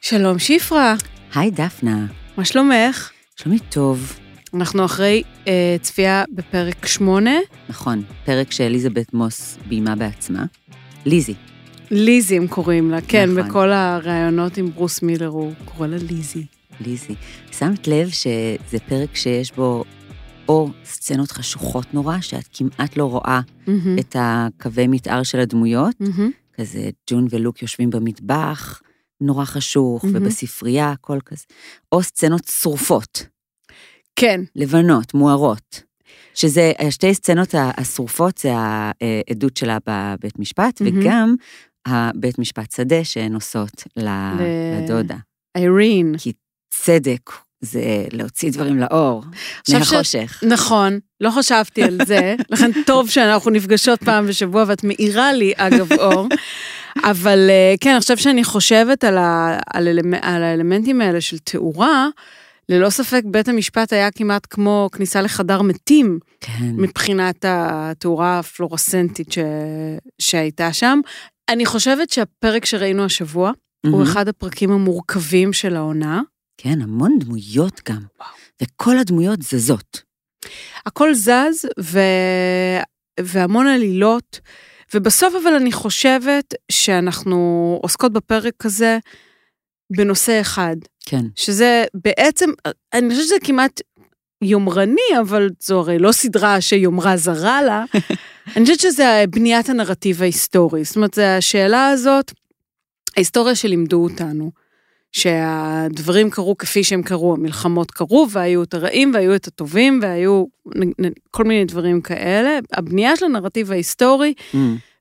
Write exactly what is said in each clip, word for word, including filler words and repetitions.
שלום שפרה. היי דפנה. מה שלומך? שלומי טוב. אנחנו אחרי אה, צפייה בפרק שמונה. נכון, פרק שאליזבת מוס ביימה בעצמה. ליזי. ליזי הם קוראים לה, כן, נכון. בכל הראיונות עם ברוס מילר הוא קורא לה ליזי. ליזי. שמת לב שזה פרק שיש בו או סצנות חשוכות נורא, שאת כמעט לא רואה Mm-hmm. את הקווי מתאר של הדמויות, Mm-hmm. כזה ג'ון ולוק יושבים במטבח, נורא חשוך, Mm-hmm. ובספרייה, הכל כזה. או סצנות שרופות. כן. לבנות, מוארות. שזה, השתי סצנות השרופות, זה העדות שלה בבית משפט, Mm-hmm. וגם הבית משפט שדה שהן עושות לדודה. איירין. כי צדק זה להוציא דברים לאור, מהחושך. ש... נכון, לא חשבתי על זה, לכן טוב שאנחנו נפגשות פעם בשבוע, ואת מאירה לי אגב אור, אבל כן, אני חושב שאני חושבת על, ה... על, אלמ... על האלמנטים האלה של תאורה, ללא ספק בית המשפט היה כמעט כמו כניסה לחדר מתים, כן. מבחינת התאורה הפלורסנטית ש... שהייתה שם. אני חושבת שהפרק שראינו השבוע, mm-hmm. הוא אחד הפרקים המורכבים של העונה. כן, המון דמויות גם, וואו. וכל הדמויות זזות. הכל זז, ו... והמון עלילות, ובסוף אבל אני חושבת שאנחנו עוסקות בפרק הזה בנושא אחד. כן. שזה בעצם, אני חושבת שזה כמעט יומרני, אבל זו הרי לא סדרה שיומרה זרה לה, אני חושבת שזה בניית הנרטיב ההיסטורי, זאת אומרת, זה השאלה הזאת, ההיסטוריה שלימדו אותנו, שהדברים קרו כפי שהם קרו, המלחמות קרו, והיו את הרעים, והיו את הטובים, והיו כל מיני דברים כאלה, הבנייה של הנרטיב ההיסטורי, mm.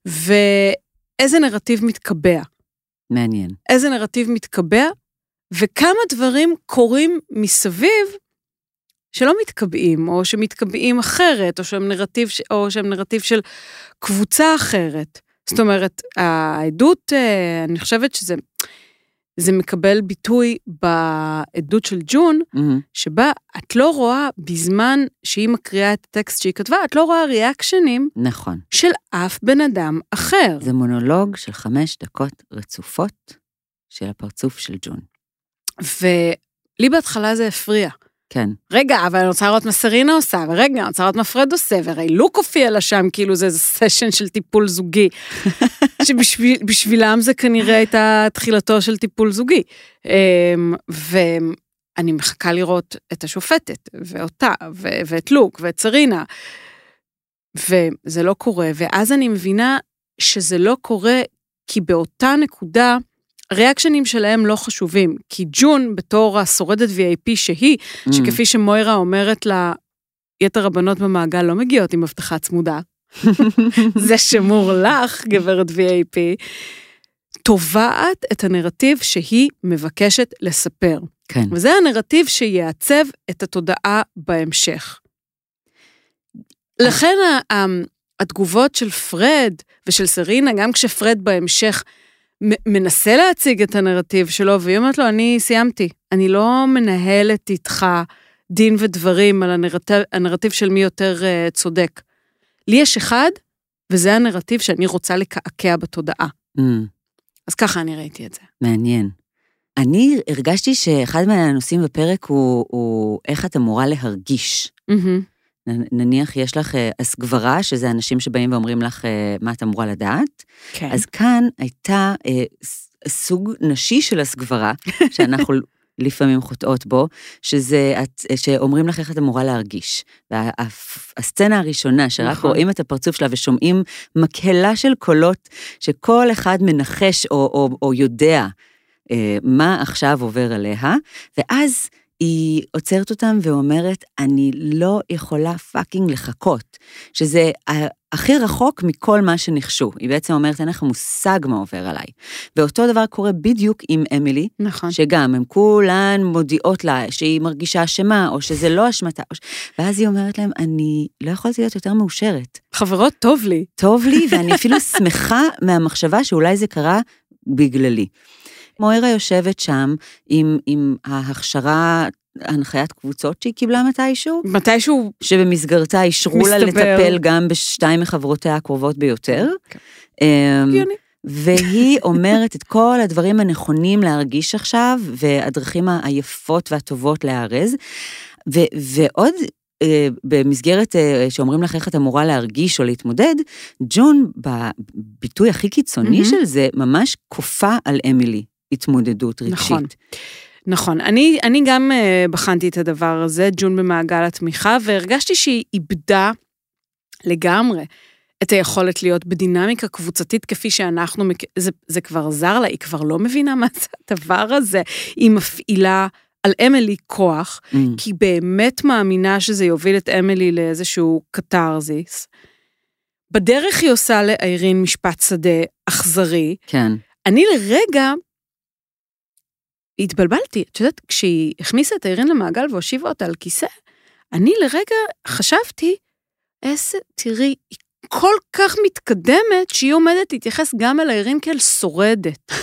ואיזה נרטיב מתקבע. מעניין. איזה נרטיב מתקבע, וכמה דברים קורים מסביב, שלא מתקבעים, או שמתקבעים אחרת, או שהם נרטיב, או שהם נרטיב של קבוצה אחרת. זאת אומרת, העדות, אני חושבת שזה, זה מקבל ביטוי בעדות של ג'ון, mm-hmm. שבה את לא רואה בזמן שהיא מקריאה את הטקסט שהיא כתבה, את לא רואה ריאקשנים נכון. של אף בן אדם אחר. זה מונולוג של חמש דקות רצופות של הפרצוף של ג'ון. ולי בהתחלה זה הפריע. כן. רגע, אבל אני רוצה לראות מה סרינה עושה, ורגע, אני רוצה לראות מה פרד עושה, והרי לוק הופיע לה שם, כאילו זה איזה סשן של טיפול זוגי, שבשבילם זה כנראה הייתה תחילתו של טיפול זוגי. ואני מחכה לראות את השופטת, ואותה, ואת לוק, ואת סרינה, וזה לא קורה, ואז אני מבינה שזה לא קורה, כי באותה נקודה, הריאקשנים שלהם לא חשובים, כי ג'ון בתור השורדת וי איי פי שהיא, mm. שכפי שמוירה אומרת לה, יתר הבנות במעגל לא מגיעות עם הבטחה צמודה, זה שמור לך, גברת וי איי פי, תובעת את הנרטיב שהיא מבקשת לספר. כן. וזה הנרטיב שיעצב את התודעה בהמשך. לכן התגובות של פרד ושל סרינה, גם כשפרד בהמשך, מנסה להציג את הנרטיב שלו, והיא אומרת לו, אני סיימתי, אני לא מנהלת איתך דין ודברים על הנרטיב, הנרטיב של מי יותר uh, צודק. לי יש אחד, וזה הנרטיב שאני רוצה לקעקע בתודעה. Mm. אז ככה אני ראיתי את זה. מעניין. אני הרגשתי שאחד מהנושאים בפרק הוא, הוא איך את אמורה להרגיש. Mm-hmm. נניח יש לך הסגברה, שזה אנשים שבאים ואומרים לך מה את אמורה לדעת, כן. אז כאן הייתה אה, סוג נשי של הסגברה, שאנחנו לפעמים חוטאות בו, שזה, שאומרים לך איך את אמורה להרגיש. והסצנה הראשונה, שרק נכון. רואים את הפרצוף שלה ושומעים מקהלה של קולות, שכל אחד מנחש או, או, או יודע אה, מה עכשיו עובר עליה, ואז היא עוצרת אותם ואומרת, אני לא יכולה פאקינג לחכות, שזה הכי רחוק מכל מה שנחשו. היא בעצם אומרת, אין לך מושג מה עובר עליי. ואותו דבר קורה בדיוק עם אמילי, נכון. שגם הם כולן מודיעות לה שהיא מרגישה אשמה, או שזה לא אשמתה. ואז היא אומרת להם, אני לא יכולתי להיות יותר מאושרת. חברות, טוב לי. טוב לי, ואני אפילו שמחה מהמחשבה שאולי זה קרה בגללי. מוירה יושבת שם עם, עם ההכשרה, הנחיית קבוצות שהיא קיבלה מתישהו. מתישהו. שבמסגרתה אישרו לה לטפל גם בשתיים מחברותיה הקרובות ביותר. הגיוני. והיא אומרת את כל הדברים הנכונים להרגיש עכשיו, והדרכים היפות והטובות להארז, ו- ועוד במסגרת שאומרים לך איך את אמורה להרגיש או להתמודד, ג'ון בביטוי הכי קיצוני mm-hmm. של זה, ממש כופה על אמילי התמודדות רגשית. נכון. נכון, אני, אני גם uh, בחנתי את הדבר הזה, ג'ון במעגל התמיכה, והרגשתי שהיא איבדה לגמרי את היכולת להיות בדינמיקה קבוצתית, כפי שאנחנו, זה, זה כבר זר לה, היא כבר לא מבינה מה זה הדבר הזה, היא מפעילה על אמילי כוח, mm. כי היא באמת מאמינה שזה יוביל את אמילי לאיזשהו קטרזיס. בדרך היא עושה לאיירין משפט שדה אכזרי. כן. אני לרגע התבלבלתי, את יודעת, כשהיא הכניסה את איירין למעגל והושיבה אותה על כיסא, אני לרגע חשבתי, איזה, תראי, היא כל כך מתקדמת, שהיא עומדת להתייחס גם אל איירין כאל שורדת.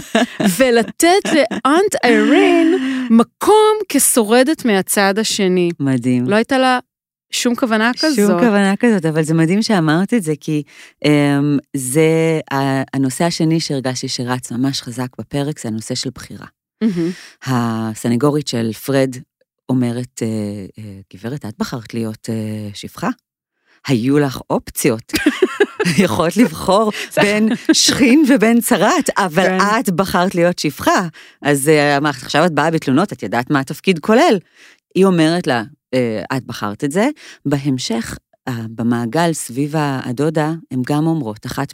ולתת לאנט איירין מקום כשורדת מהצד השני. מדהים. לא הייתה לה שום כוונה כזאת. שום כוונה כזאת, אבל זה מדהים שאמרת את זה, כי um, זה הנושא השני שהרגשתי שרץ ממש חזק בפרק, זה הנושא של בחירה. Mm-hmm. הסנגורית של פרד אומרת, גברת, את בחרת להיות שפחה? היו לך אופציות. יכולת לבחור בין שכין ובין צרת, אבל את בחרת להיות שפחה. אז עכשיו את באה בתלונות, את ידעת מה התפקיד כולל. היא אומרת לה, את בחרת את זה. בהמשך, במעגל סביב הדודה, הן גם אומרות, אחת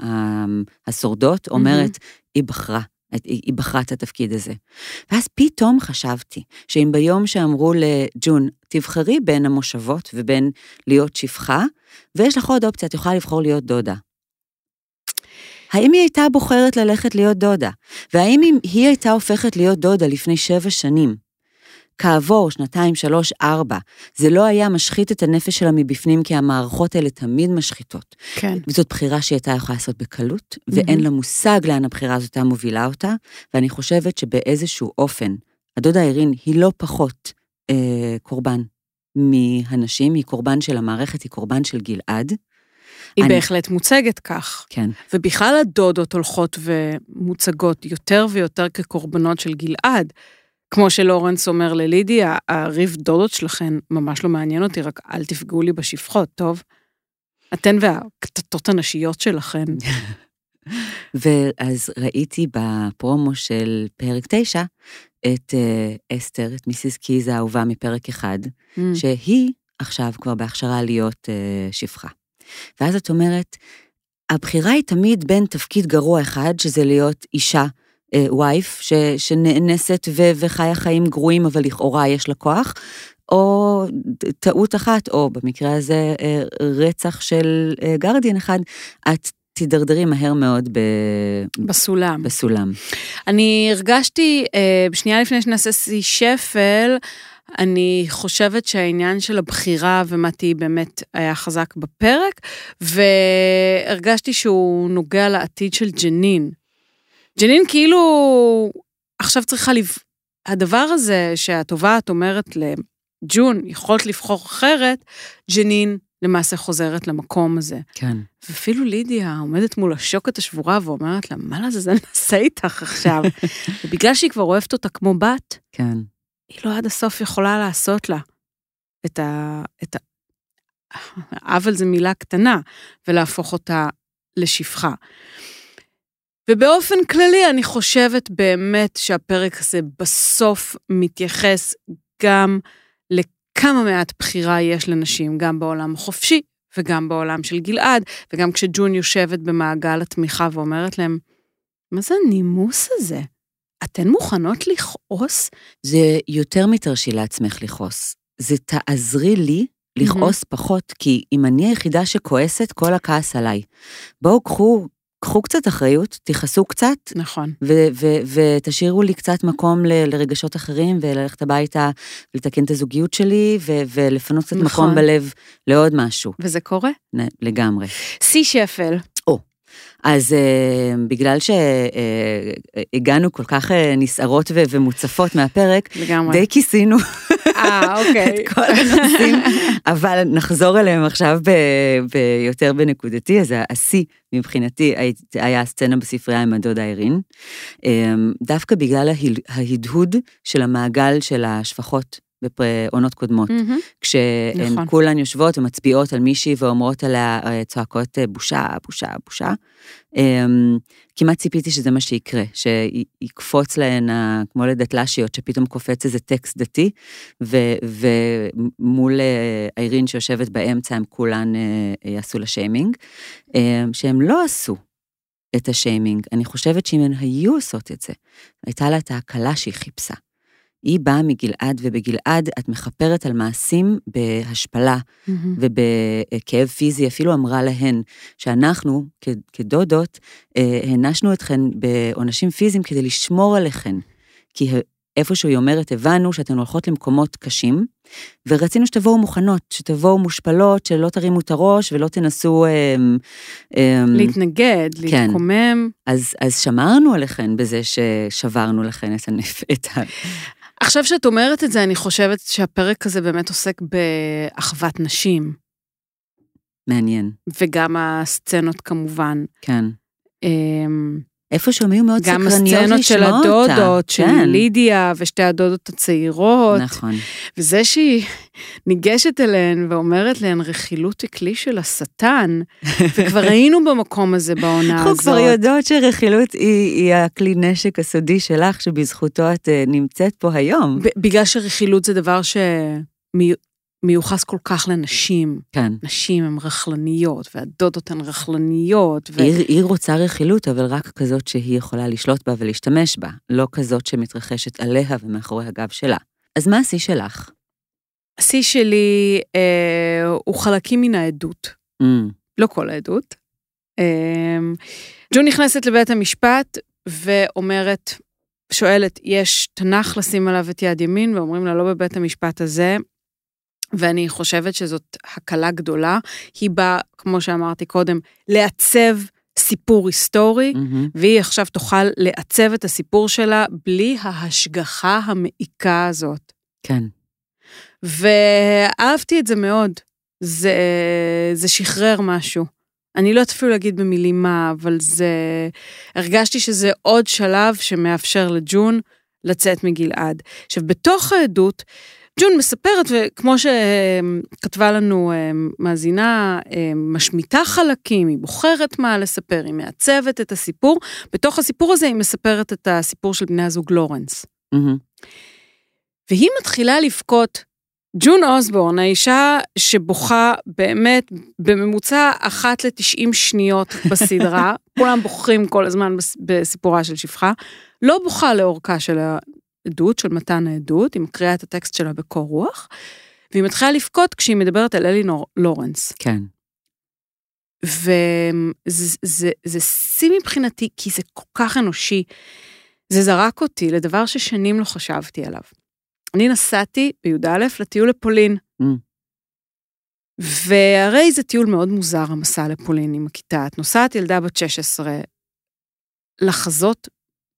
מהשורדות אומרת, היא בחרה. היא בחרה את התפקיד הזה. ואז פתאום חשבתי, שאם ביום שאמרו לג'ון, תבחרי בין המושבות ובין להיות שפחה, ויש לך עוד אופציה, את יכולה לבחור להיות דודה. האם היא הייתה בוחרת ללכת להיות דודה? והאם היא הייתה הופכת להיות דודה לפני שבע שנים? כעבור שנתיים, שלוש, ארבע, זה לא היה משחית את הנפש שלה מבפנים, כי המערכות האלה תמיד משחיתות. כן. וזאת בחירה שהייתה יכולה לעשות בקלות, mm-hmm. ואין לה מושג לאן הבחירה הזאת מובילה אותה, ואני חושבת שבאיזשהו אופן, הדודה איירין היא לא פחות אה, קורבן מהנשים, היא קורבן של המערכת, היא קורבן של גלעד. היא אני... בהחלט מוצגת כך. כן. ובכלל הדודות הולכות ומוצגות יותר ויותר כקורבנות של גלעד, כמו שלורנס אומר ללידי, הריב דודות שלכן ממש לא מעניין אותי, רק אל תפגעו לי בשפחות, טוב? אתן והקטטות הנשיות שלכן. ואז ראיתי בפרומו של פרק תשע, את uh, אסתר, את מיסיס קיז האהובה מפרק אחד, mm. שהיא עכשיו כבר בהכשרה להיות uh, שפחה. ואז את אומרת, הבחירה היא תמיד בין תפקיד גרוע אחד, שזה להיות אישה, וייף, ש, שנאנסת ו, וחיה חיים גרועים, אבל לכאורה יש לה כוח, או טעות אחת, או במקרה הזה רצח של גרדיאן אחד, את תדרדרי מהר מאוד ב... בסולם. בסולם. אני הרגשתי, בשנייה לפני שנעשה סי שפל, אני חושבת שהעניין של הבחירה ומתי באמת היה חזק בפרק, והרגשתי שהוא נוגע לעתיד של ג'נין. ג'נין כאילו, עכשיו צריכה לב... הדבר הזה שהתובעת אומרת לג'ון, יכולת לבחור אחרת, ג'נין למעשה חוזרת למקום הזה. כן. ואפילו לידיה עומדת מול השוקת השבורה ואומרת לה, מה לזה, זה נעשה איתך עכשיו? ובגלל שהיא כבר אוהבת אותה כמו בת, כן. היא לא עד הסוף יכולה לעשות לה את ה... את ה... אבל זו מילה קטנה, ולהפוך אותה לשפחה. ובאופן כללי אני חושבת באמת שהפרק הזה בסוף מתייחס גם לכמה מעט בחירה יש לנשים, גם בעולם החופשי וגם בעולם של גלעד, וגם כשג'ון יושבת במעגל התמיכה ואומרת להם, מה זה הנימוס הזה? אתן מוכנות לכעוס? זה יותר מתרשי לעצמך לכעוס. זה תעזרי לי לכעוס mm-hmm. פחות, כי אם אני היחידה שכועסת, כל הכעס עליי. בואו קחו... קחו קצת אחריות, תיחסו קצת, נכון. ו- ו- ותשאירו לי קצת מקום ל- לרגשות אחרים, וללכת הביתה, ולתקן את הזוגיות שלי, ו- ולפנות קצת נכון. מקום בלב לעוד משהו. וזה קורה? נ- לגמרי. סי שפל. או, אז uh, בגלל שהגענו uh, כל כך uh, נסערות ו- ומוצפות מהפרק, לגמרי. די כיסינו. אה, אוקיי. את כל הנושאים, אבל נחזור אליהם עכשיו ביותר בנקודתי, אז השיא מבחינתי היה הסצנה בספרייה עם הדודה אירין, דווקא בגלל ההדהוד של המעגל של השפחות, בעונות קודמות, כשהן כולן יושבות ומצביעות על מישהי ואומרות עליה צועקות בושה, בושה, בושה. כמעט ציפיתי שזה מה שיקרה, שיקפוץ להן כמו לדתל"שיות, שפתאום קופץ איזה טקסט דתי, ומול אירין שיושבת באמצע, הם כולן יעשו לה שיימינג, שהם לא עשו את השיימינג. אני חושבת שאם הן היו עושות את זה, הייתה לה את ההקלה שהיא חיפשה. היא באה מגלעד, ובגלעד את מחפרת על מעשים בהשפלה mm-hmm. ובכאב פיזי, אפילו אמרה להן שאנחנו כדודות הנשנו אתכן בעונשים פיזיים כדי לשמור עליכן, כי איפשהו היא אומרת, הבנו שאתן הולכות למקומות קשים, ורצינו שתבואו מוכנות, שתבואו מושפלות, שלא תרימו את הראש ולא תנסו להתנגד, כן. להתקומם. אז, אז שמרנו עליכן בזה ששברנו לכן את הנפ... את ה... עכשיו שאת אומרת את זה, אני חושבת שהפרק הזה באמת עוסק באחוות נשים. מעניין. וגם הסצנות כמובן. כן. איפה שהם היו מאוד סקרניות לשמוע אותה. גם הסצנות של הדודות, של כן. לידיה ושתי הדודות הצעירות. נכון. וזה שהיא ניגשת אליהן ואומרת להן רכילות היא כלי של השטן, וכבר היינו במקום הזה בעונה הזאת. אנחנו כבר יודעות שרכילות היא, היא הכלי נשק הסודי שלך, שבזכותו את נמצאת פה היום. בגלל שרכילות זה דבר ש... מיוחס כל כך לנשים. כן. נשים הן רכלניות, והדודות הן רכלניות. ו... היא, היא רוצה רכילות, אבל רק כזאת שהיא יכולה לשלוט בה ולהשתמש בה, לא כזאת שמתרחשת עליה ומאחורי הגב שלה. אז מה השיא שלך? השיא שלי אה, הוא חלקים מן העדות. Mm. לא כל העדות. אה, ג'ון נכנסת לבית המשפט ואומרת, שואלת, יש תנ"ך לשים עליו את יד ימין, ואומרים לה, לא בבית המשפט הזה, ואני חושבת שזאת הקלה גדולה, היא באה, כמו שאמרתי קודם, לעצב סיפור היסטורי, mm-hmm. והיא עכשיו תוכל לעצב את הסיפור שלה, בלי ההשגחה המעיקה הזאת. כן. ואהבתי את זה מאוד, זה, זה שחרר משהו. אני לא אפילו להגיד במילים מה, אבל זה, הרגשתי שזה עוד שלב שמאפשר לג'ון לצאת מגלעד. עכשיו, בתוך העדות, ג'ון מספרת, וכמו שכתבה לנו מאזינה, משמיטה חלקים, היא בוחרת מה לספר, היא מעצבת את הסיפור, בתוך הסיפור הזה היא מספרת את הסיפור של בני הזוג לורנס. Mm-hmm. והיא מתחילה לבכות, ג'ון אוסבורן, האישה שבוכה באמת בממוצע אחת לתשעים שניות בסדרה, כולם בוחרים כל הזמן בסיפורה של שפחה, לא בוכה לאורכה של העדות, של מתן העדות, היא מקריאה את הטקסט שלה בקור רוח, והיא מתחילה לבכות כשהיא מדברת על אלינור לורנס. כן. וזה שיא מבחינתי, כי זה כל כך אנושי, זה זרק אותי לדבר ששנים לא חשבתי עליו. אני נסעתי בי"א לטיול לפולין. Mm. והרי זה טיול מאוד מוזר, המסע לפולין עם הכיתה. את נוסעת ילדה בת שש עשרה, לחזות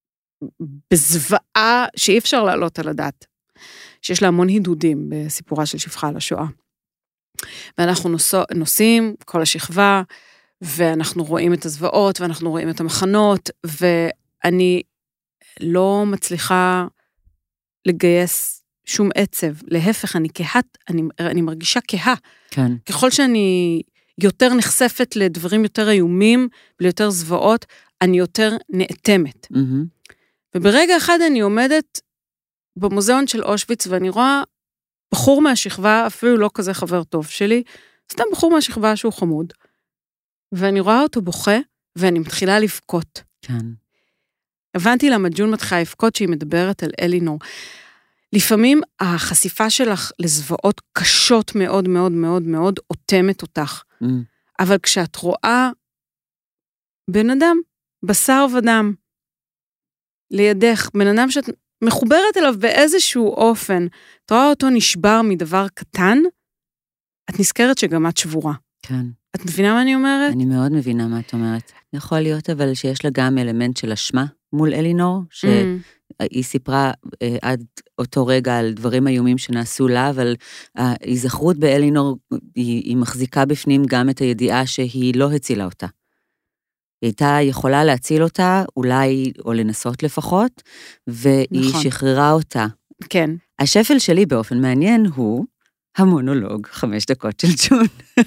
בזוועה שאי אפשר לעלות על הדעת, שיש לה המון הידודים בסיפורה של שפחה על השואה. ואנחנו נוסע, נוסעים, כל השכבה, ואנחנו רואים את הזוועות, ואנחנו רואים את המחנות, ואני לא מצליחה לגייס שום עצב, להפך, אני כהת, אני, אני מרגישה כהה. כן. ככל שאני יותר נחשפת לדברים יותר איומים, ליותר זוועות, אני יותר נאטמת. Mm-hmm. וברגע אחד אני עומדת במוזיאון של אושוויץ, ואני רואה בחור מהשכבה, אפילו לא כזה חבר טוב שלי, סתם בחור מהשכבה שהוא חמוד, ואני רואה אותו בוכה, ואני מתחילה לבכות. כן. הבנתי למה ג'ון מתחילה לבכות שהיא מדברת על אלינור. לפעמים החשיפה שלך לזוועות קשות מאוד מאוד מאוד מאוד עותמת אותך. Mm. אבל כשאת רואה בן אדם, בשר ודם, לידך, בן אדם שאת מחוברת אליו באיזשהו אופן, את רואה אותו נשבר מדבר קטן, את נזכרת שגם את שבורה. כן. את מבינה מה אני אומרת? אני מאוד מבינה מה את אומרת. יכול להיות אבל שיש לה גם אלמנט של אשמה מול אלינור, ש... mm. היא סיפרה עד אותו רגע על דברים איומים שנעשו לה, אבל ההיזכרות באלינור, היא, היא מחזיקה בפנים גם את הידיעה שהיא לא הצילה אותה. היא הייתה יכולה להציל אותה, אולי, או לנסות לפחות, והיא נכון. שחררה אותה. כן. השפל שלי באופן מעניין הוא המונולוג חמש דקות של ג'ון.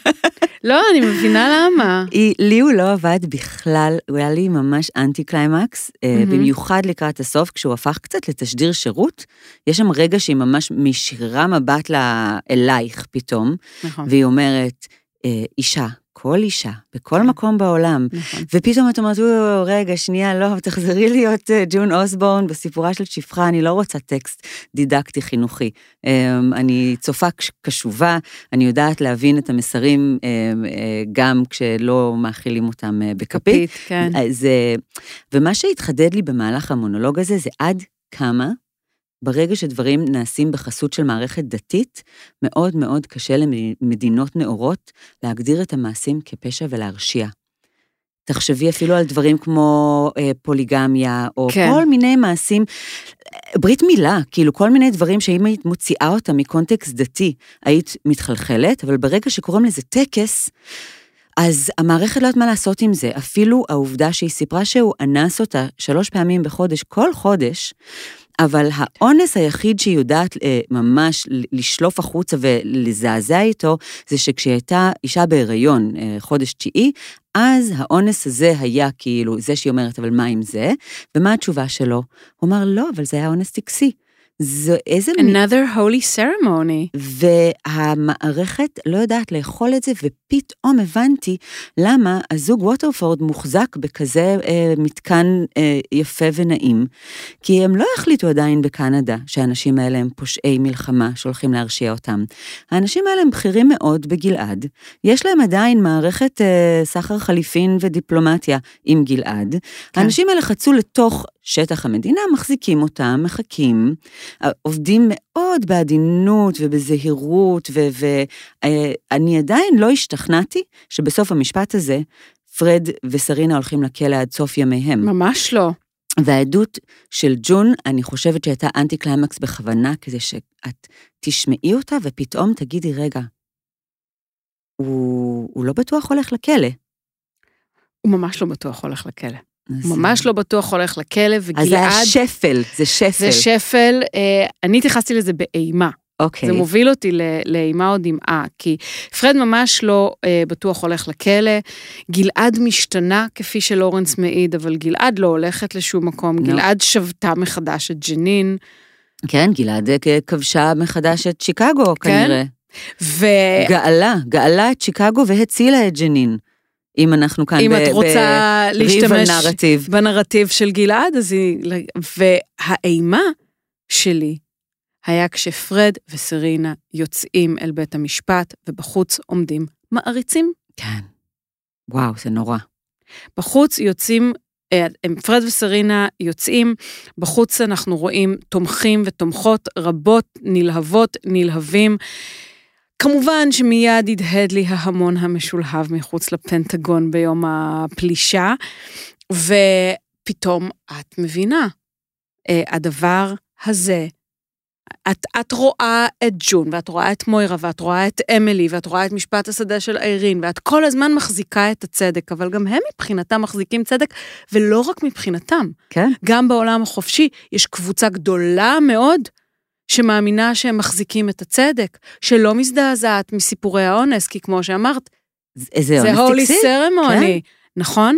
לא, אני מבינה למה. היא, לי הוא לא עבד בכלל, הוא היה לי ממש אנטי קליימקס, mm-hmm. במיוחד לקראת הסוף, כשהוא הפך קצת לתשדיר שירות, יש שם רגע שהיא ממש משאירה מבט לה, אלייך פתאום, נכון. והיא אומרת, אישה, כל אישה, בכל כן. מקום בעולם, נכון. ופתאום את אומרת, רגע, שנייה, לא, תחזרי להיות ג'ון אוסבורן בסיפורה של שפחה, אני לא רוצה טקסט דידקטי חינוכי. אני צופה קשובה, אני יודעת להבין את המסרים, גם כשלא מאכילים אותם בכפית. כן. זה, ומה שהתחדד לי במהלך המונולוג הזה, זה עד כמה, ברגע שדברים נעשים בחסות של מערכת דתית, מאוד מאוד קשה למדינות נאורות להגדיר את המעשים כפשע ולהרשיע. תחשבי אפילו על דברים כמו אה, פוליגמיה, או כן. כל מיני מעשים, ברית מילה, כאילו כל מיני דברים שאם היית מוציאה אותה מקונטקסט דתי, היית מתחלחלת, אבל ברגע שקוראים לזה טקס, אז המערכת לא יודעת מה לעשות עם זה. אפילו העובדה שהיא סיפרה שהוא אנס אותה שלוש פעמים בחודש, כל חודש, אבל האונס היחיד שהיא יודעת ממש לשלוף החוצה ולזעזע איתו, זה שכשהיא הייתה אישה בהיריון חודש תשיעי, אז האונס הזה היה כאילו, זה שהיא אומרת, אבל מה עם זה? ומה התשובה שלו? הוא אמר, לא, אבל זה היה אונס טקסי. זה איזה... Another holy ceremony. והמערכת לא יודעת לאכול את זה, ופתאום הבנתי למה הזוג ווטרפורד מוחזק בכזה אה, מתקן אה, יפה ונעים, כי הם לא החליטו עדיין בקנדה שהאנשים האלה הם פושעי מלחמה שהולכים להרשיע אותם. האנשים האלה הם בכירים מאוד בגלעד, יש להם עדיין מערכת אה, סחר חליפין ודיפלומטיה עם גלעד, כן. האנשים האלה חצו לתוך שטח המדינה, מחזיקים אותם, מחכים, עובדים מאוד בעדינות ובזהירות, ואני עדיין לא השתכנעתי שבסוף המשפט הזה, פרד וסרינה הולכים לכלא עד סוף ימיהם. ממש לא. והעדות של ג'ון, אני חושבת שהייתה אנטי קליימקס בכוונה, כדי שאת תשמעי אותה, ופתאום תגידי, רגע, הוא, הוא לא בטוח הולך לכלא. הוא ממש לא בטוח הולך לכלא. ממש לא בטוח הולך לכלא, וגלעד... אז זה השפל, זה שפל. זה שפל, אני התייחסתי לזה באימה. אוקיי. זה מוביל אותי לאימה או דמעה, כי פרד ממש לא בטוח הולך לכלא, גלעד משתנה כפי שלורנס מעיד, אבל גלעד לא הולכת לשום מקום, גלעד שבתה מחדש את ג'נין. כן, גלעד כבשה מחדש את שיקגו, כנראה. ו... גאלה, גאלה את שיקגו והצילה את ג'נין. אם אנחנו כאן אם ב- את רוצה ב- להשתמש נרטיב. בנרטיב של גלעד, אז היא... והאימה שלי היה כשפרד וסרינה יוצאים אל בית המשפט, ובחוץ עומדים מעריצים. כן. וואו, זה נורא. בחוץ יוצאים, פרד וסרינה יוצאים, בחוץ אנחנו רואים תומכים ותומכות רבות, נלהבות, נלהבים, כמובן שמיד ידהד לי ההמון המשולהב מחוץ לפנטגון ביום הפלישה, ופתאום את מבינה, הדבר הזה, את, את רואה את ג'ון, ואת רואה את מוירה, ואת רואה את אמילי, ואת רואה את משפט השדה של אירין, ואת כל הזמן מחזיקה את הצדק, אבל גם הם מבחינתם מחזיקים צדק, ולא רק מבחינתם. כן. גם בעולם החופשי יש קבוצה גדולה מאוד, שמאמינה שהם מחזיקים את הצדק, שלא מזדעזעת מסיפורי האונס, כי כמו שאמרת, זה, זה הולי סרמוני, כן. נכון?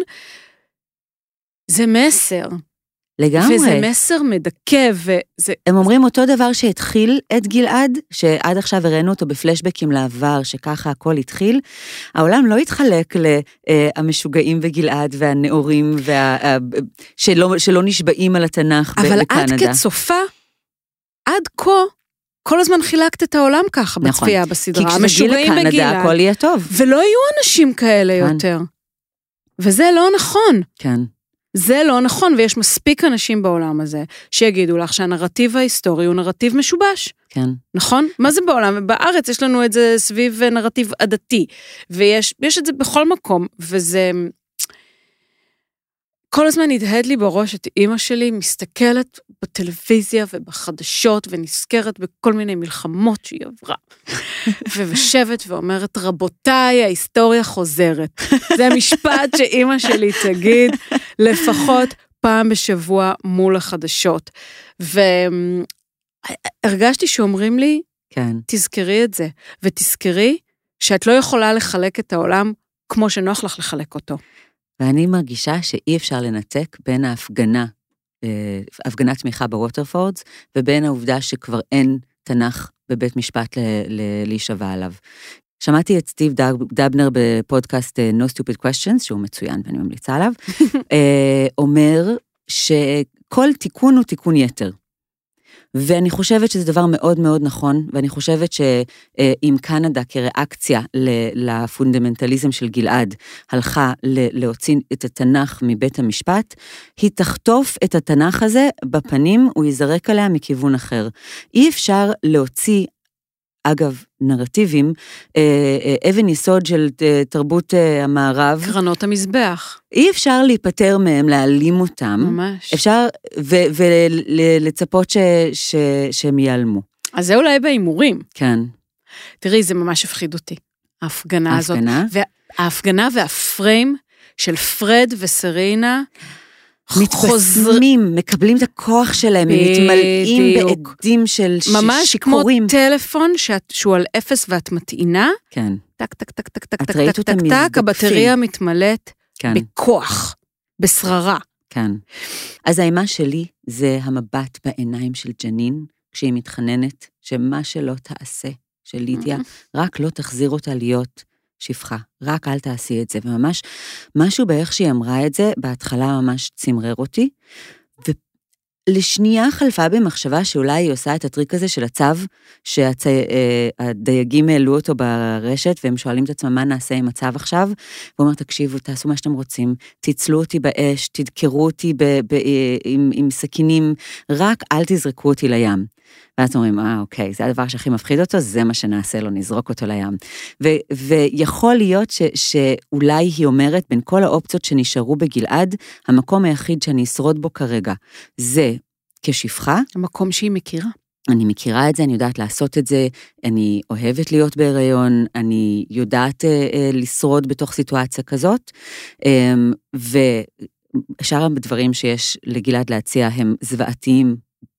זה מסר. לגמרי. וזה מסר מדכא, וזה... הם אומרים אותו דבר שהתחיל את גלעד, שעד עכשיו הראינו אותו בפלשבקים לעבר, שככה הכל התחיל, העולם לא התחלק למשוגעים וגלעד והנאורים, וה... שלא, שלא נשבעים על התנ"ך אבל בקנדה. אבל עד כצופה, עד כה, כל הזמן חילקת את העולם ככה בצפייה נכון. בסדרה. כי כשתגיעי לקנדה הכל יהיה טוב. ולא יהיו אנשים כאלה כן. יותר. וזה לא נכון. כן. זה לא נכון, ויש מספיק אנשים בעולם הזה, שיגידו לך שהנרטיב ההיסטורי הוא נרטיב משובש. כן. נכון? מה זה בעולם? ובארץ יש לנו את זה סביב נרטיב עדתי, ויש יש את זה בכל מקום, וזה... כל הזמן הדהד לי בראש את אמא שלי, מסתכלת בטלוויזיה ובחדשות, ונזכרת בכל מיני מלחמות שהיא עברה. ובשבת ואומרת, רבותיי, ההיסטוריה חוזרת. זה המשפט שאמא שלי תגיד, לפחות פעם בשבוע מול החדשות. והרגשתי שאומרים לי, כן. תזכרי את זה, ותזכרי שאת לא יכולה לחלק את העולם כמו שנוח לך לחלק אותו. ואני מרגישה שאי אפשר לנתק בין ההפגנה, הפגנת תמיכה בווטרפורדס, ובין העובדה שכבר אין תנ"ך בבית משפט להישבע עליו. שמעתי את סטיב דבנר בפודקאסט No Stupid Questions, שהוא מצוין ואני ממליצה עליו, אומר שכל תיקון הוא תיקון יתר. ואני חושבת שזה דבר מאוד מאוד נכון, ואני חושבת שאם קנדה כריאקציה לפונדמנטליזם של גלעד, הלכה להוציא את התנ"ך מבית המשפט, היא תחטוף את התנ"ך הזה בפנים, הוא יזרק עליה מכיוון אחר. אי אפשר להוציא, אגב, נרטיבים, אבן יסוד של תרבות המערב. קרנות המזבח. אי אפשר להיפטר מהם, להעלים אותם. ממש. אפשר, ולצפות שהם ייעלמו. אז זה אולי באימורים. כן. תראי, זה ממש הפחיד אותי, ההפגנה הזאת. ההפגנה? ההפגנה והפריים של פרד וסרינה, מתבשמים, מקבלים את הכוח שלהם, הם מתמלאים בעדים של שיכורים. ממש כמו טלפון שהוא על אפס ואת מטעינה, כן. טק, טק, טק, טק, טק, טק, טק, טק, טק, הבטריה מתמלאת בכוח, בשררה. כן. אז האימה שלי זה המבט בעיניים של ג'נין, כשהיא מתחננת שמה שלא תעשה, של לידיה, רק לא תחזיר אותה להיות שפחה, רק אל תעשי את זה, וממש משהו באיך שהיא אמרה את זה, בהתחלה ממש צמרר אותי, ולשנייה חלפה במחשבה שאולי היא עושה את הטריק הזה של הצו, שהדייגים העלו אותו ברשת, והם שואלים את עצמם מה נעשה עם הצו עכשיו, והוא אומר, תקשיבו, תעשו מה שאתם רוצים, תצלו אותי באש, תדקרו אותי ב- ב- עם, עם סכינים, רק אל תזרקו אותי לים. ואז אומרים, אה, אוקיי, זה הדבר שהכי מפחיד אותו, זה מה שנעשה לו, נזרוק אותו לים. ו- ויכול להיות ש- שאולי היא אומרת, בין כל האופציות שנשארו בגלעד, המקום היחיד שאני אשרוד בו כרגע, זה כשפחה. המקום שהיא מכירה. אני מכירה את זה, אני יודעת לעשות את זה, אני אוהבת להיות בהיריון, אני יודעת אה, אה, לשרוד בתוך סיטואציה כזאת, אה, ושאר הדברים שיש לגלעד להציע הם זוועתיים,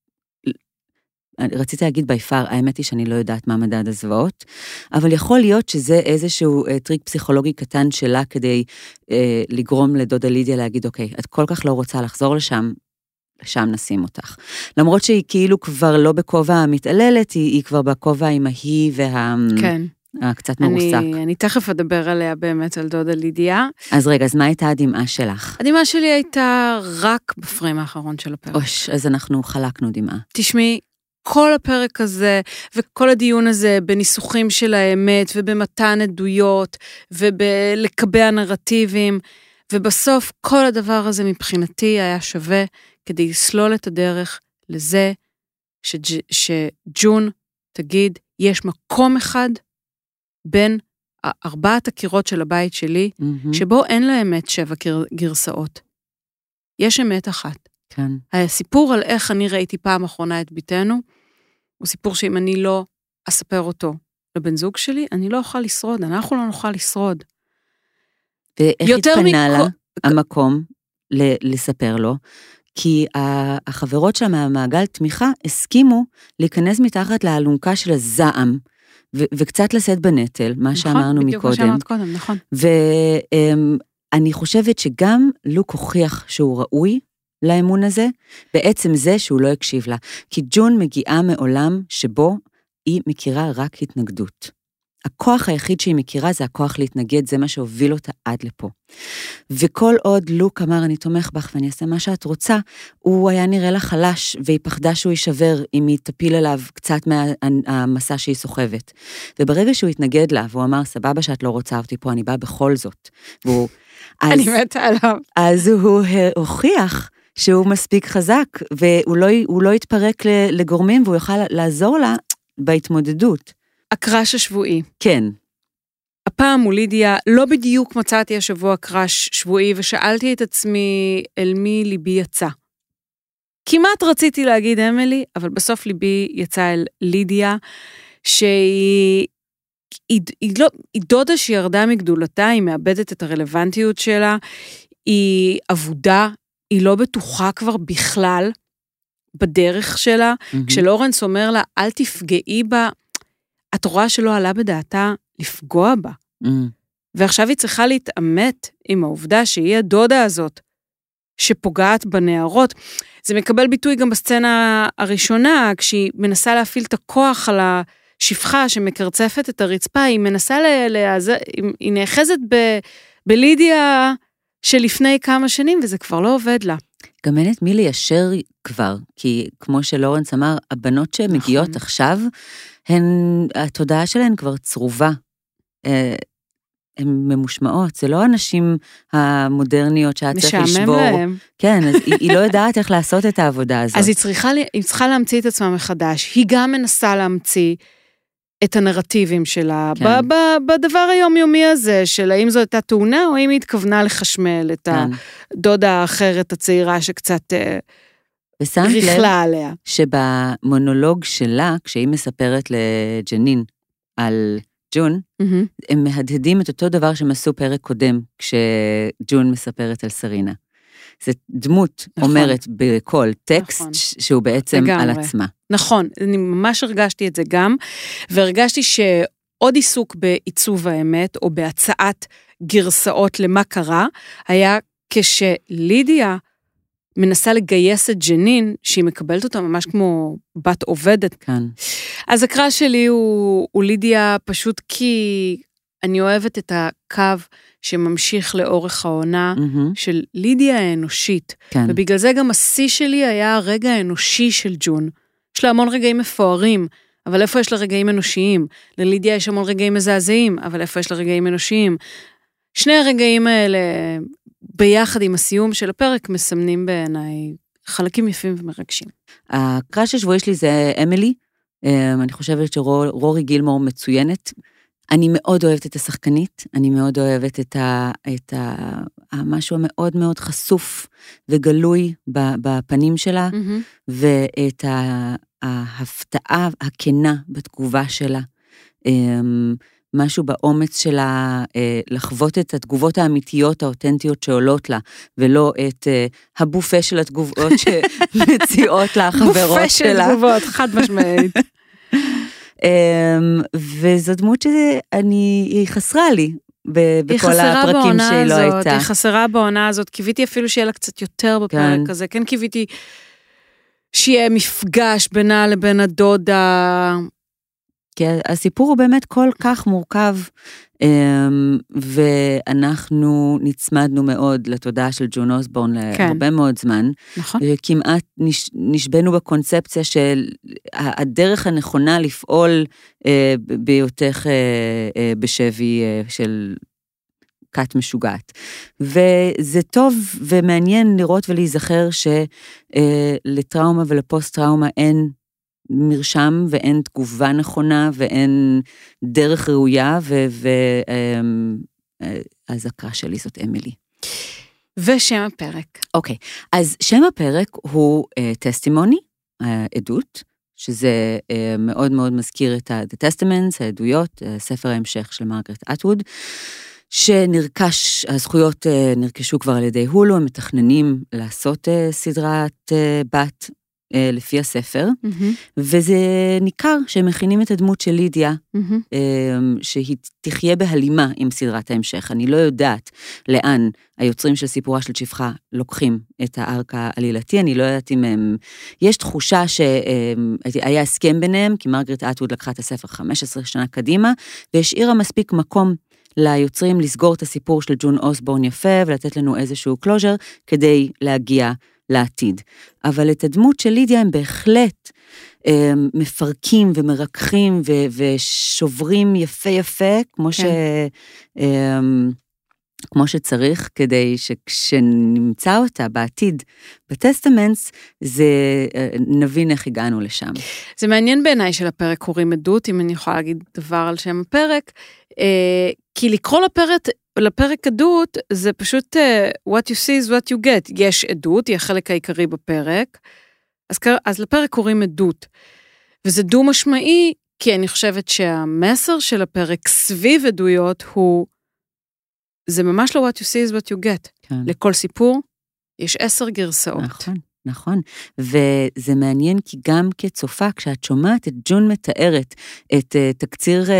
רציתי להגיד ביפר, האמת היא שאני לא יודעת מה מדד הזוועות, אבל יכול להיות שזה איזשהו אה, טריק פסיכולוגי קטן שלה, כדי אה, לגרום לדודה לידיה להגיד, אוקיי, את כל כך לא רוצה לחזור לשם, לשם נשים אותך. למרות שהיא כאילו כבר לא בכובע המתעללת, היא, היא כבר בכובע עם ההיא וה... כן. הקצת מרוסק. אני, אני תכף אדבר עליה באמת על דודה לידיה. אז רגע, אז מה הייתה הדמעה שלך? הדמעה שלי הייתה רק בפריים האחרון של הפרק. אוש, אז אנחנו חלקנו דמעה. תשמעי, כל הפרק הזה, וכל הדיון הזה, בניסוחים של האמת, ובמתן עדויות, ובלקבע נרטיבים, ובסוף כל הדבר הזה מבחינתי היה שווה, כדי לסלול את הדרך לזה, שג', שג'ון תגיד, יש מקום אחד, בין ארבעת הקירות של הבית שלי, mm-hmm. שבו אין לה אמת שבע גרסאות. יש אמת אחת. כן. הסיפור על איך אני ראיתי פעם אחרונה את ביתנו, הוא סיפור שאם אני לא אספר אותו לבן זוג שלי, אני לא אוכל לשרוד, אנחנו לא נוכל לשרוד. ואיך התפנה לה המקום לספר לו? כי החברות שם מהמעגל תמיכה הסכימו להיכנס מתחת לאלונקה של הזעם, וקצת לשאת בנטל, מה שאמרנו מקודם. בדיוק מה שאמרת קודם, נכון. ואני חושבת שגם לוק הוכיח שהוא ראוי, לאמון הזה, בעצם זה שהוא לא הקשיב לה. כי ג'ון מגיעה מעולם שבו היא מכירה רק התנגדות. הכוח היחיד שהיא מכירה זה הכוח להתנגד, זה מה שהוביל אותה עד לפה. וכל עוד לוק אמר, אני תומך בך ואני אעשה מה שאת רוצה, הוא היה נראה לה חלש, והיא פחדה שהוא יישבר אם היא תפיל עליו קצת מהמסע שהיא סוחבת. וברגע שהוא התנגד לה, והוא אמר, סבבה שאת לא רוצה אותי פה, אני באה בכל זאת. והוא, אז, אני מתה עליו. אז הוא הוכיח, שהוא מספיק חזק, והוא לא, הוא לא יתפרק לגורמים, והוא יוכל לעזור לה בהתמודדות. הקרש השבועי. כן. הפעם מול לידיה, לא בדיוק מצאתי השבוע קראש שבועי, ושאלתי את עצמי אל מי ליבי יצא. כמעט רציתי להגיד אמילי, אבל בסוף ליבי יצא אל לידיה, שהיא היא, היא לא, היא דודה שירדה מגדולתה, היא מאבדת את הרלוונטיות שלה, היא עבודה, היא לא בטוחה כבר בכלל בדרך שלה, mm-hmm. כשלורנס אומר לה, אל תפגעי בה, את רואה שלא עלה בדעתה לפגוע בה. Mm-hmm. ועכשיו היא צריכה להתאמת עם העובדה שהיא הדודה הזאת, שפוגעת בנערות. זה מקבל ביטוי גם בסצנה הראשונה, כשהיא מנסה להפעיל את הכוח על השפחה שמקרצפת את הרצפה, היא מנסה, ל- ל- היא נאחזת ב- בלידיה שלפני כמה שנים, וזה כבר לא עובד לה. גם אין את מי ליישר כבר, כי כמו שלורנס אמר, הבנות שמגיעות נכון. עכשיו, הן, התודעה שלהן כבר צרובה. הן ממושמעות, זה לא הנשים המודרניות שאת צריך לשבור. משעמם להם. כן, אז היא, היא לא יודעת איך לעשות את העבודה הזאת. אז היא צריכה, היא צריכה להמציא את עצמה מחדש. היא גם מנסה להמציא את הנרטיבים שלה, כן. ב- ב- בדבר היומיומי הזה, של האם זו הייתה תאונה, או אם היא התכוונה לחשמל את כן. הדודה האחרת הצעירה שקצת ריחלה עליה. שבמונולוג שלה, כשהיא מספרת לג'נין על ג'ון, mm-hmm. הם מהדהדים את אותו דבר שהם עשו פרק קודם, כשג'ון מספרת על סרינה. זו דמות נכון. אומרת בכל טקסט, נכון. שהוא בעצם לגמרי. על עצמה. נכון, אני ממש הרגשתי את זה גם, והרגשתי שעוד עיסוק בעיצוב האמת, או בהצעת גרסאות למה קרה, היה כשלידיה מנסה לגייס את ג'נין, שהיא מקבלת אותה ממש כמו בת עובדת. כן. אז הקרא שלי הוא, הוא לידיה פשוט כי אני אוהבת את הקו שממשיך לאורך העונה mm-hmm. של לידיה האנושית. כן. ובגלל זה גם השיא שלי היה הרגע האנושי של ג'ון. יש לה המון רגעים מפוארים, אבל איפה יש לה רגעים אנושיים? ללידיה יש המון רגעים מזעזעים, אבל איפה יש לה רגעים אנושיים? שני הרגעים האלה, ביחד עם הסיום של הפרק, מסמנים בעיניי חלקים יפים ומרגשים. הקראש השבועי שלי זה אמילי, אני חושבת שרורי גילמור מצוינת, אני מאוד אוהבת את השחקנית, אני מאוד אוהבת את ה, את ה, המשהו המאוד מאוד חשוף וגלוי בפנים שלה, mm-hmm. ואת ההפתעה הכנה בתגובה שלה, משהו באומץ שלה, לחוות את התגובות האמיתיות, האותנטיות שעולות לה, ולא את הבופה של התגובות שמציעות לה החברות שלה. בופה של תגובות, חד משמעית. וזו דמות שאני, היא חסרה לי בכל הפרקים שהיא לא הייתה. היא חסרה בעונה הזאת, קיוויתי אפילו שיהיה לה קצת יותר בפרק הזה, כן קיוויתי שיהיה מפגש בינה לבין הדודה. כי הסיפור הוא באמת כל כך מורכב, ואנחנו נצמדנו מאוד לתודעה של ג'ון אוסבורן להרבה מאוד זמן, כמעט נשבנו בקונספציה של הדרך הנכונה לפעול בהיותך בשבי של כת משוגעת. וזה טוב ומעניין לראות ולהיזכר שלטראומה ולפוסט-טראומה אין מרשם ואין תגובה נכונה ואין דרך ראויה, אז הקרא שלי זאת אמילי. ושם הפרק. אוקיי, אז שם הפרק הוא טסטימוני, עדות, שזה מאוד מאוד מזכיר את The Testaments, העדויות, ספר ההמשך של מרגרט אטווד, שנרכש, הזכויות נרכשו כבר על ידי הולו, הם מתכננים לעשות סדרת בת, לפי הספר, mm-hmm. וזה ניכר שהם מכינים את הדמות של לידיה, mm-hmm. שהיא תחיה בהלימה עם סדרת ההמשך. אני לא יודעת לאן היוצרים של סיפורה של שפחה לוקחים את הארק העלילתי, אני לא יודעת אם הם... יש תחושה שהיה הסכם ביניהם, כי מרגרט אטווד לקחה את הספר חמש עשרה שנה קדימה, והשאירה מספיק מקום ליוצרים לסגור את הסיפור של ג'ון אוסבורן יפה, ולתת לנו איזשהו קלוז'ר, כדי להגיע לעתיד. אבל את הדמות של לידיה הם בהחלט אה, מפרקים ומרככים ו- ושוברים יפה יפה, כמו, כן. ש, אה, כמו שצריך, כדי שכשנמצא אותה בעתיד בטסטמנטס, זה, אה, נבין איך הגענו לשם. זה מעניין בעיניי של הפרק קוראים עדות, אם אני יכולה להגיד דבר על שם הפרק, אה, כי לקרוא לפרק, לפרק עדות, זה פשוט uh, what you see is what you get. יש עדות, היא החלק העיקרי בפרק, אז, אז לפרק קוראים עדות. וזה דו משמעי, כי אני חושבת שהמסר של הפרק סביב עדויות הוא, זה ממש לא what you see is what you get. כן. לכל סיפור יש עשר גרסאות. נכון. נכון, וזה מעניין כי גם כצופה, כשאת שומעת את ג'ון מתארת את uh, תקציר uh,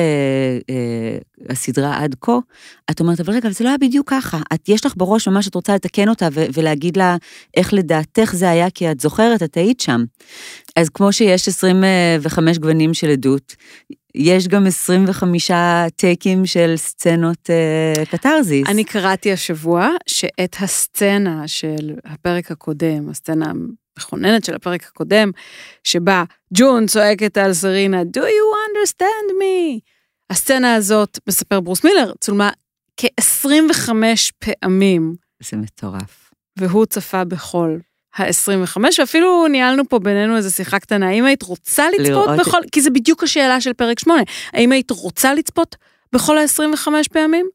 uh, הסדרה עד כה, את אומרת, אבל רגע, זה לא היה בדיוק ככה, את יש לך בראש ממש, את רוצה לתקן אותה ו- ולהגיד לה איך לדעתך זה היה, כי את זוכרת, את היית שם. אז כמו שיש עשרים וחמישה גוונים של עדות, יש גם עשרים וחמישה טייקים של סצנות uh, קטרזיס. אני קראתי השבוע שאת הסצנה של הפרק הקודם, הסצנה המכוננת של הפרק הקודם, שבה ג'ון צועקת על סרינה, do you understand me? הסצנה הזאת, מספר ברוס מילר, צולמה כ-עשרים וחמש פעמים. זה מטורף. והוא צפה בכל ה-עשרים וחמש, ואפילו ניהלנו פה בינינו איזו שיחה קטנה, האם היית רוצה לצפות בכל, כי זה בדיוק השאלה של פרק שמונה, האם היית רוצה לצפות בכל ה-עשרים וחמש פעמים,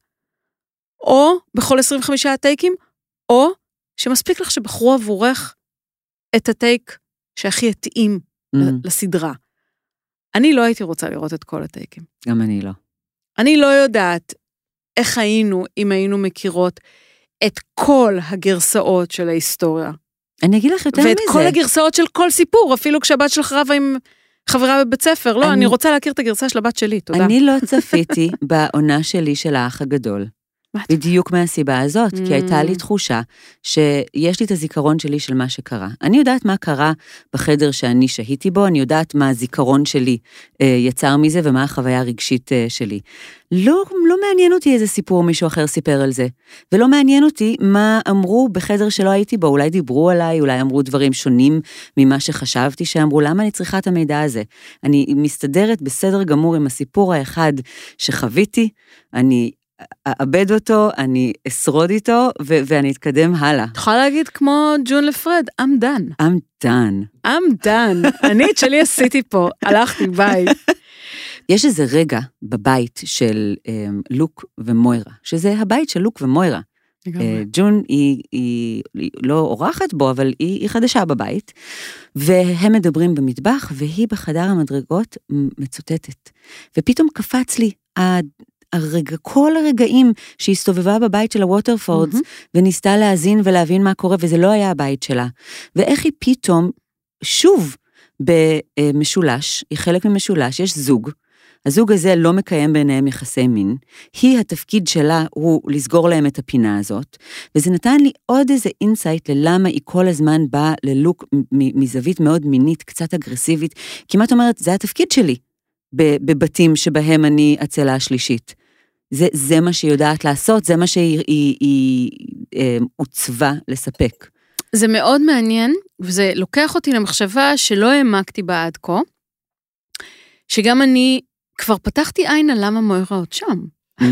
או בכל עשרים וחמישה הטייקים, או שמספיק לך שבחרו עבורך את הטייק שהכי יתאים mm. לסדרה. אני לא הייתי רוצה לראות את כל הטייקים. גם אני לא. אני לא יודעת איך היינו, אם היינו מכירות את כל הגרסאות של ההיסטוריה. אני אגיד לך יותר מזה. ואת כל הגרסאות של כל סיפור, אפילו כשהבת שלך רבה עם חברה בבית ספר. לא, אני, אני רוצה להכיר את הגרסה של הבת שלי, תודה. אני לא צפיתי בעונה שלי של האח הגדול. בדיוק מהסיבה הזאת, כי הייתה לי תחושה שיש לי את הזיכרון שלי של מה שקרה. אני יודעת מה קרה בחדר שאני שהיתי בו, אני יודעת מה הזיכרון שלי יצר מזה, ומה החוויה הרגשית שלי. לא, לא מעניין אותי איזה סיפור מישהו אחר סיפר על זה, ולא מעניין אותי מה אמרו בחדר שלא הייתי בו, אולי דיברו עליי, אולי אמרו דברים שונים ממה שחשבתי שאמרו, למה אני צריכה את המידע הזה? אני מסתדרת בסדר גמור עם הסיפור האחד שחוויתי, אני אאבד אותו, אני אשרוד איתו, ו- ואני אתקדם הלאה. את יכולה להגיד כמו ג'ון לפרד, I'm done. I'm done. I'm done. אני את שלי עשיתי פה, הלכתי ביי. יש איזה רגע בבית של um, לוק ומוירה, שזה הבית של לוק ומוירה. Uh, ג'ון היא, היא, היא לא אורחת בו, אבל היא, היא חדשה בבית, והם מדברים במטבח, והיא בחדר המדרגות מצוטטת. ופתאום קפץ לי, הרגע, כל הרגעים שהסתובבה בבית של הווטרפורדס, mm-hmm. וניסתה להאזין ולהבין מה קורה, וזה לא היה הבית שלה. ואיך היא פתאום, שוב, במשולש, היא חלק ממשולש, יש זוג, הזוג הזה לא מקיים ביניהם יחסי מין, היא התפקיד שלה הוא לסגור להם את הפינה הזאת, וזה נתן לי עוד איזה אינסייט ללמה היא כל הזמן באה ללוק מזווית מאוד מינית, קצת אגרסיבית, כמעט אומרת, זה התפקיד שלי, בבתים שבהם אני הצלה השלישית. זה, זה מה שהיא יודעת לעשות, זה מה שהיא היא, היא, היא, עוצבה לספק. זה מאוד מעניין, וזה לוקח אותי למחשבה שלא העמקתי בה עד כה, שגם אני כבר פתחתי עין על למה מוירה עוד שם.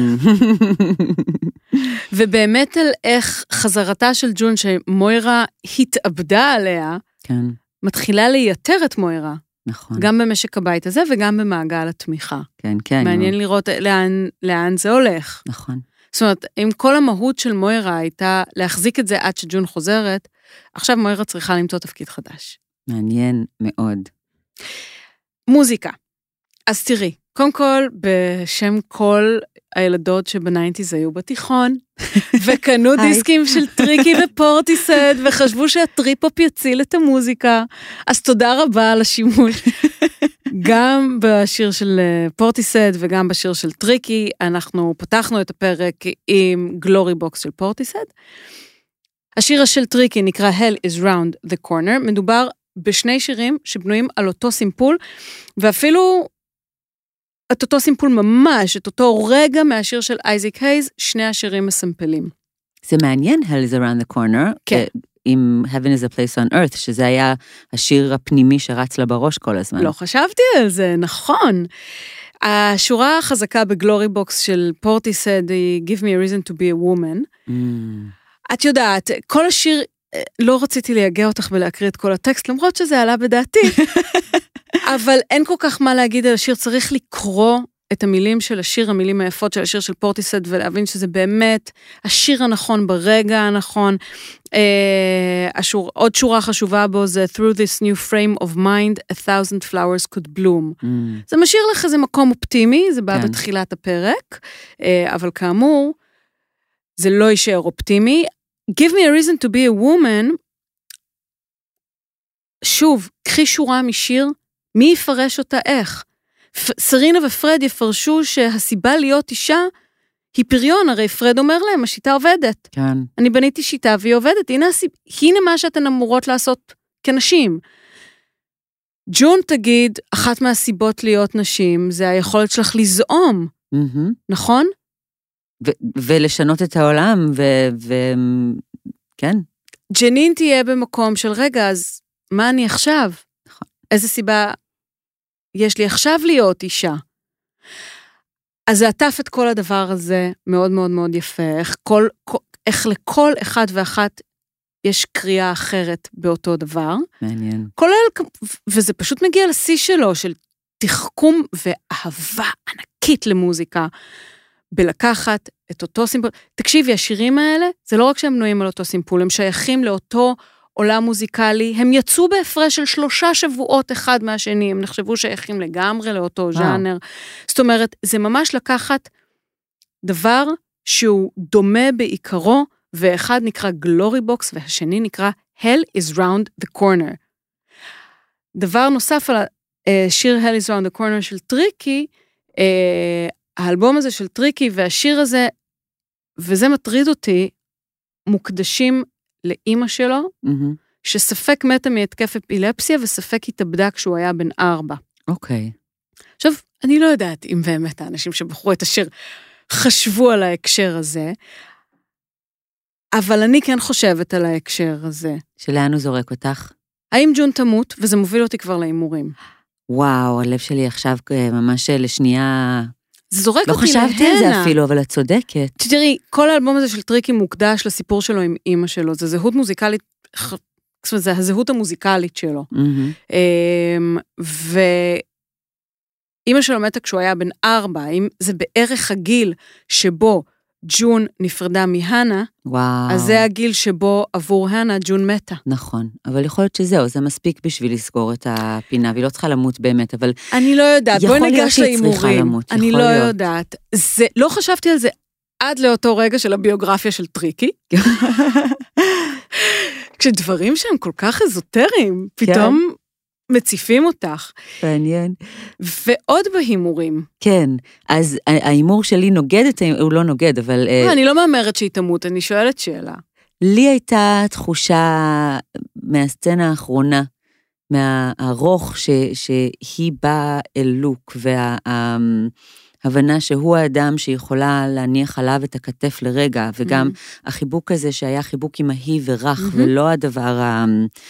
ובאמת על איך חזרתה של ג'ון, שמוירה התאבדה עליה, כן. מתחילה לייתר את מוירה. נכון. גם במשק הבית הזה וגם במעגל התמיכה. כן, כן. מעניין לא. לראות לאן, לאן זה הולך. נכון. זאת אומרת, אם כל המהות של מוירה הייתה להחזיק את זה עד שג'ון חוזרת, עכשיו מוירה צריכה למצוא תפקיד חדש. מעניין מאוד. מוזיקה. אז תראי, קודם כל, בשם כל הילדות שבניינטיז היו בתיכון, וקנו דיסקים של טריקי ופורטיסד, וחשבו שהטריפ-הופ יציל את המוזיקה, אז תודה רבה על השימוש. גם בשיר של פורטיסד וגם בשיר של טריקי, אנחנו פתחנו את הפרק עם גלורי בוקס של פורטיסד. השיר של טריקי נקרא Hell is Round the Corner, מדובר בשני שירים שבנויים על אותו סימפול, ואפילו את אותו סימפול ממש, את אותו רגע מהשיר של אייזיק הייז, שני השירים מסמפלים. זה מעניין, Hell is Around the Corner, כן. עם Heaven is a Place on Earth, שזה היה השיר הפנימי שרץ לה בראש כל הזמן. לא חשבתי על זה, נכון. השורה החזקה בגלורי בוקס של פורטיסד היא Give me a reason to be a woman. Mm. את יודעת, כל השיר, לא רציתי להגיע אותך ולהקריא את כל הטקסט, למרות שזה עלה בדעתי, אבל אין כל כך מה להגיד על השיר, צריך לקרוא את המילים של השיר, המילים היפות של השיר של פורטיסט, ולהבין שזה באמת השיר הנכון ברגע הנכון. השור, עוד שורה חשובה בו זה Through this new frame of mind, a thousand flowers could bloom. Mm. זה משאיר לך איזה מקום אופטימי, זה בא כן. בתחילת הפרק, אבל כאמור, זה לא יישאר אופטימי. Give me a reason to be a woman, שוב, קחי שורה משיר, מי יפרש אותה איך? סרינה ופרד יפרשו שהסיבה להיות אישה היא פריון, הרי פרד אומר להם, השיטה עובדת. כן. אני בניתי שיטה והיא עובדת, הנה, הסיב... הנה מה שאתן אמורות לעשות כנשים. ג'ון תגיד, אחת מהסיבות להיות נשים, זה היכולת שלך לזעום, mm-hmm. נכון? ו- ולשנות את העולם, ו- ו- כן. ג'נין תהיה במקום של רגע, אז מה אני עכשיו? נכון. איזה סיבה יש לי עכשיו להיות אישה? אז זה עטף את כל הדבר הזה מאוד מאוד מאוד יפה, איך, כל, איך לכל אחד ואחת יש קריאה אחרת באותו דבר. מעניין. כולל, וזה פשוט מגיע לשיא שלו, של תחכום ואהבה ענקית למוזיקה, בלקחת את אותו סימפול. תקשיבי, השירים האלה, זה לא רק שהם נועים על אותו סימפול, הם שייכים לאותו עולם מוזיקלי, הם יצאו בהפרש של שלושה שבועות אחד מהשני, הם נחשבו שייכים לגמרי לאותו ז'אנר. זאת אומרת, זה ממש לקחת דבר שהוא דומה בעיקרו, ואחד נקרא גלורי בוקס, והשני נקרא Hell is round the corner. דבר נוסף על השיר Hell is round the corner של טריקי, האלבום הזה של טריקי והשיר הזה, וזה מטריד אותי, מוקדשים לאמא שלו, mm-hmm. שספק מתה מהתקף אפילפסיה, וספק התאבדה כשהוא היה בן ארבע. אוקיי. Okay. עכשיו, אני לא יודעת אם באמת האנשים שבחרו את השיר, חשבו על ההקשר הזה, אבל אני כן חושבת על ההקשר הזה. שלאן הוא זורק אותך? האם ג'ון תמות, וזה מוביל אותי כבר לאימורים. וואו, הלב שלי עכשיו ממש לשנייה... זה זורק לא אותי להנה. לא חשבתי על זה אפילו, אבל את צודקת. תראי, כל האלבום הזה של טריקי מוקדש לסיפור שלו עם אמא שלו, זה זהות מוזיקלית, זה הזהות המוזיקלית שלו. Mm-hmm. ואמא שלו מתה כשהוא היה בן ארבע, זה בערך הגיל שבו ג'ון נפרדה מהנה, וואו. אז זה הגיל שבו עבור הנה ג'ון מתה. נכון, אבל יכול להיות שזהו, זה מספיק בשביל לסגור את הפינה, והיא לא צריכה למות באמת, אבל... אני לא יודעת, בואי ניגש לאימורים. למות, אני לא להיות. יודעת. זה, לא חשבתי על זה עד לאותו רגע של הביוגרפיה של טריקי. כשדברים שהם כל כך אזוטריים, פתאום... כן. מציפים אותך. מעניין. ועוד בהימורים. כן, אז ההימור שלי נוגד, הוא לא נוגד, אבל... אני לא מאמרת שהיא תמות, אני שואלת שאלה. לי הייתה תחושה מהסצנה האחרונה, מהארוך שהיא באה אל לוק, וההבנה שהוא האדם שיכולה להניח עליו את הכתף לרגע, וגם החיבוק הזה שהיה חיבוק אימהי ורך, ולא הדבר ה...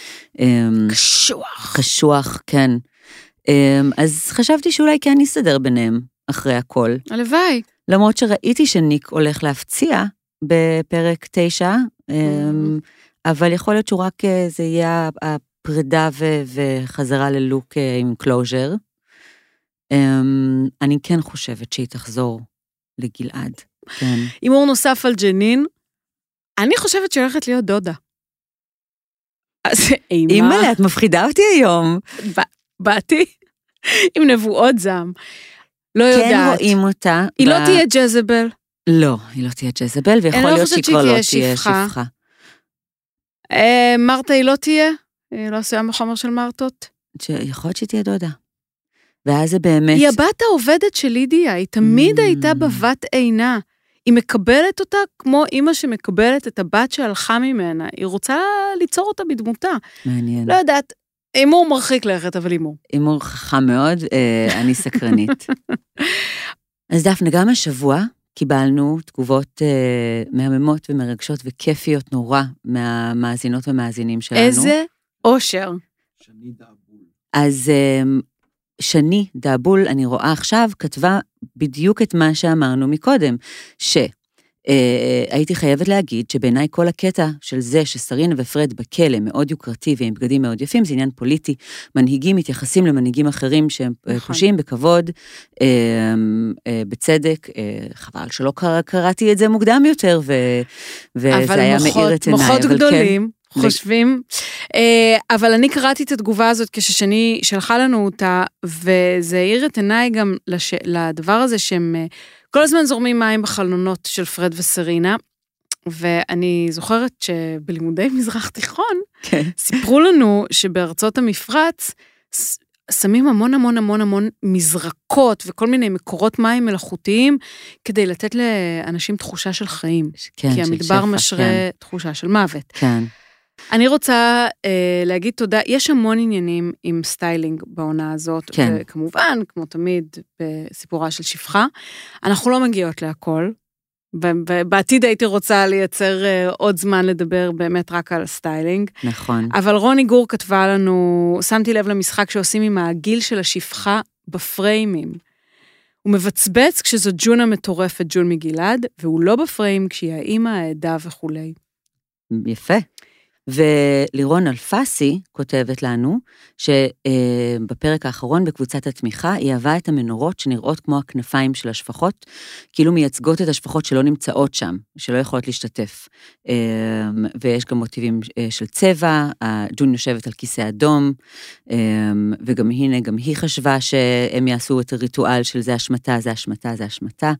קשוח. קשוח, כן. אז חשבתי שאולי כן נסתדר ביניהם, אחרי הכל. הלוואי. למרות שראיתי שניק הולך להפציע בפרק תשע, אבל יכול להיות שהוא רק זה יהיה הפרידה וחזרה ללוק עם קלוז'ר. אני כן חושבת שהיא תחזור לגלעד. כן. הימור נוסף על ג'נין, אני חושבת שהיא הולכת להיות דודה. אז אימה... אימא'לה, את מפחידה אותי היום. באתי עם נבואות זעם. לא יודעת. כן רואים אותה. היא לא תהיה ג'זבל. לא, היא לא תהיה ג'זבל, ויכול להיות שהיא כבר לא תהיה שפחה. מרתה היא לא תהיה? היא לא עושה מחומר של מרתות? יכול להיות שהיא תהיה דודה. ואז זה באמת... היא הבת העובדת של לידיה, היא תמיד הייתה בבת עינה. היא מקבלת אותה כמו אמא שמקבלת את הבת שהלכה ממנה. היא רוצה ליצור אותה בדמותה. מעניין. לא יודעת, אימור מרחיק לכת, אבל אימור. אימור חכם מאוד, אני סקרנית. אז דפנה, גם השבוע קיבלנו תגובות מהממות ומרגשות וכיפיות נורא מהמאזינות ומאזינים שלנו. איזה אושר. שני דאבול. אז שני דאבול, אני רואה עכשיו, כתבה בדיוק את מה שאמרנו מקודם, ש... הייתי חייבת להגיד שבעיניי כל הקטע של זה שסרינה ופרד בכלא מאוד יוקרתי ועם בגדים מאוד יפים, זה עניין פוליטי. מנהיגים מתייחסים למנהיגים אחרים שהם פושעים בכבוד, בצדק, חבל שלא קראתי את זה מוקדם יותר, וזה היה מאיר את עיניי. אבל מוחות גדולים. חושבים, אבל אני קראתי את התגובה הזאת כששני שלחה לנו אותה, וזה העיר את עיניי גם לדבר הזה שהם כל הזמן זורמים מים בחלונות של פרד וסרינה, ואני זוכרת שבלימודי מזרח תיכון, סיפרו לנו שבארצות המפרץ, שמים המון המון המון המון מזרקות, וכל מיני מקורות מים מלאכותיים, כדי לתת לאנשים תחושה של חיים, כי המדבר משרה תחושה של מוות. כן. אני רוצה אה, להגיד תודה, יש המון עניינים עם סטיילינג בעונה הזאת, כן. וכמובן, כמו תמיד, בסיפורה של שפחה, אנחנו לא מגיעות להכל, בעתיד הייתי רוצה לייצר אה, עוד זמן לדבר באמת רק על סטיילינג. נכון. אבל רוני גור כתבה לנו, שמתי לב למשחק שעושים עם הגיל של השפחה בפריימים. הוא מבצבץ כשזו ג'ונה מטורפת, ג'ון מגילד, והוא לא בפריים כשהיא האמא, העדה וכולי. יפה. ולירון אלפסי כותבת לנו, שבפרק האחרון בקבוצת התמיכה, היא אהבה את המנורות שנראות כמו הכנפיים של השפחות, כאילו מייצגות את השפחות שלא נמצאות שם, שלא יכולות להשתתף. ויש גם מוטיבים של צבע, ג'ון יושבת על כיסא אדום, וגם הנה, גם היא חשבה שהם יעשו את הריטואל של זה השמטה, זה השמטה, זה השמטה.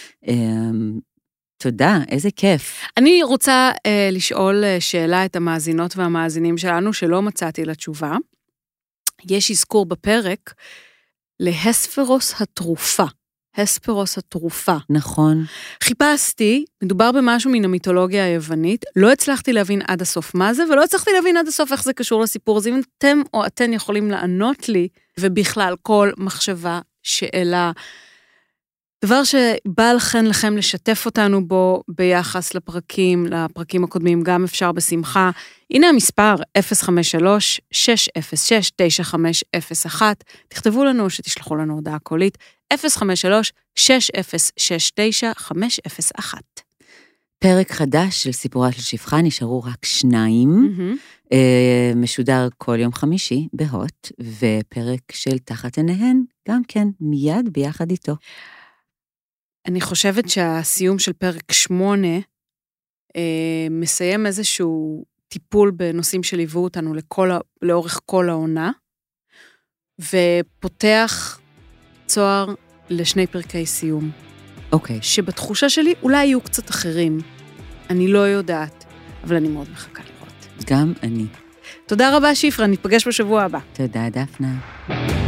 תודה, איזה כיף. אני רוצה אה, לשאול שאלה את המאזינות והמאזינים שלנו, שלא מצאתי לתשובה. יש אזכור בפרק להספרוס התרופה. הספרוס התרופה. נכון. חיפשתי, מדובר במשהו מן המיתולוגיה היוונית, לא הצלחתי להבין עד הסוף מה זה, ולא הצלחתי להבין עד הסוף איך זה קשור לסיפור הזה. אם אתם או אתן יכולים לענות לי, ובכלל כל מחשבה, שאלה, דבר שבא לכן לכם לשתף אותנו בו ביחס לפרקים, לפרקים הקודמים, גם אפשר בשמחה. הנה המספר אפס חמש שלוש שש אפס שש תשע חמש אפס אחת. תכתבו לנו שתשלחו לנו הודעה קולית, אפס חמש שלוש שש אפס שש תשע חמש אפס אחת. פרק חדש של סיפורה של שפחה, נשארו רק שניים, mm-hmm. משודר כל יום חמישי בהוט, ופרק של תחת עיניהן, גם כן מיד ביחד איתו. אני חושבת שהסיום של פרק שמונה אה, מסיים איזשהו טיפול בנושאים שליוו אותנו לכל, לאורך כל העונה, ופותח צוהר לשני פרקי סיום. אוקיי. Okay. שבתחושה שלי אולי יהיו קצת אחרים. אני לא יודעת, אבל אני מאוד מחכה לראות. גם אני. תודה רבה שפרה, נתפגש בשבוע הבא. תודה דפנה.